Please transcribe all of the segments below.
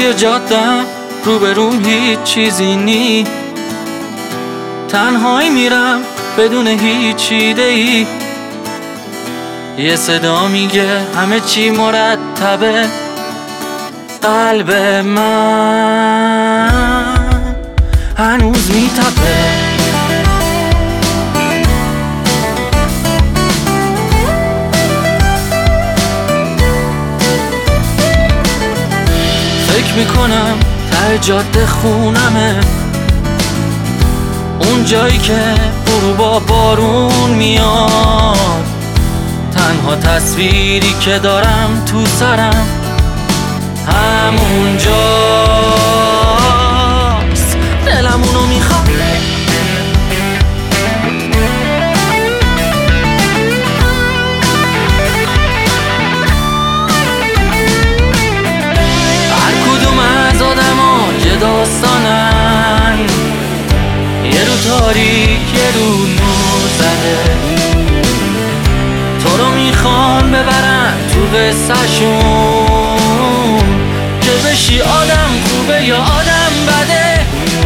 توی جادم روبروم هیچ چیزی نی، تنهایی میرم بدون هیچ ایده‌ای. یه صدا میگه همه چی مرتبه، قلب من هنوز میتپه. فکر میکنم ته جاده خونمه، اون جایی که غروبا بارون میاد. تنها تصویری که دارم تو سرم همونجاست، دلم اونو میخواد. هر کدوم از آدما یه داستانن، یه رو تاریک یه رو نور زده. تو رو میخوان ببرن تو قصه‌شون که بشی آدم خوبه یا آدم بده.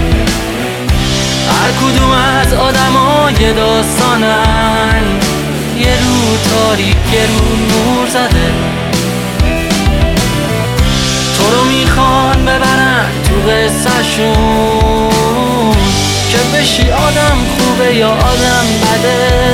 هر کدوم از آدما یه داستانن، یه رو تاریک یه رو نور زده. تو رو میخوان ببرن تو قصه‌شون که بشی آدم خوبه یا آدم بده.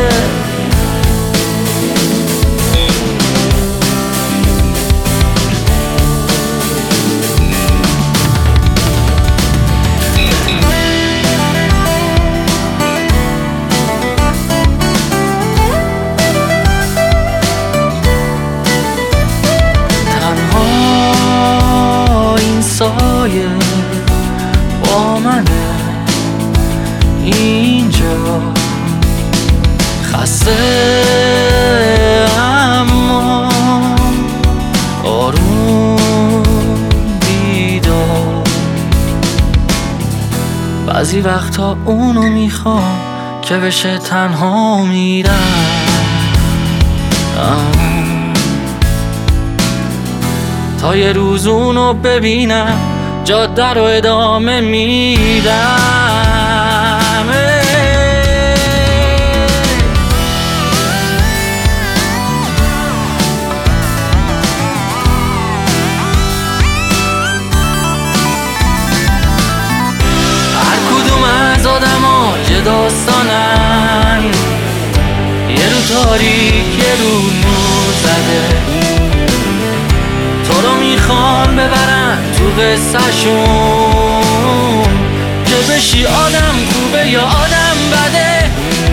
سایه با منه اینجا، خسته اما آروم بیدار. بعضی وقتا اونو میخوام که بشه تنها میرم، تا یه روز اونو ببینم جاده رو ادامه میدم. هر کدوم از آدما یه داستانن، یه رو تاریک یه رو نور زده. تو رو میخوان ببرن تو قصه‌شون که بشی آدم خوبه یا آدم بده.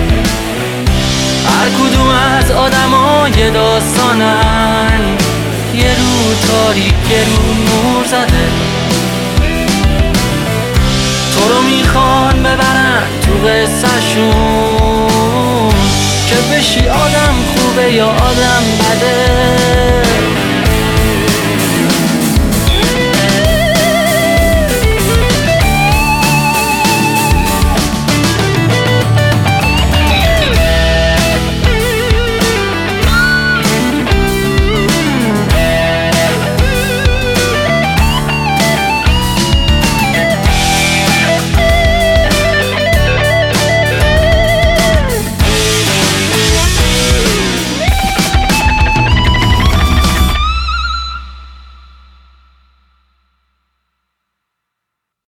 هر کدوم از آدما یه داستانن، یه رو تاریک یه رو نور زده. تو رو میخوان ببرن تو قصه‌شون که بشی آدم خوبه یا آدم بده.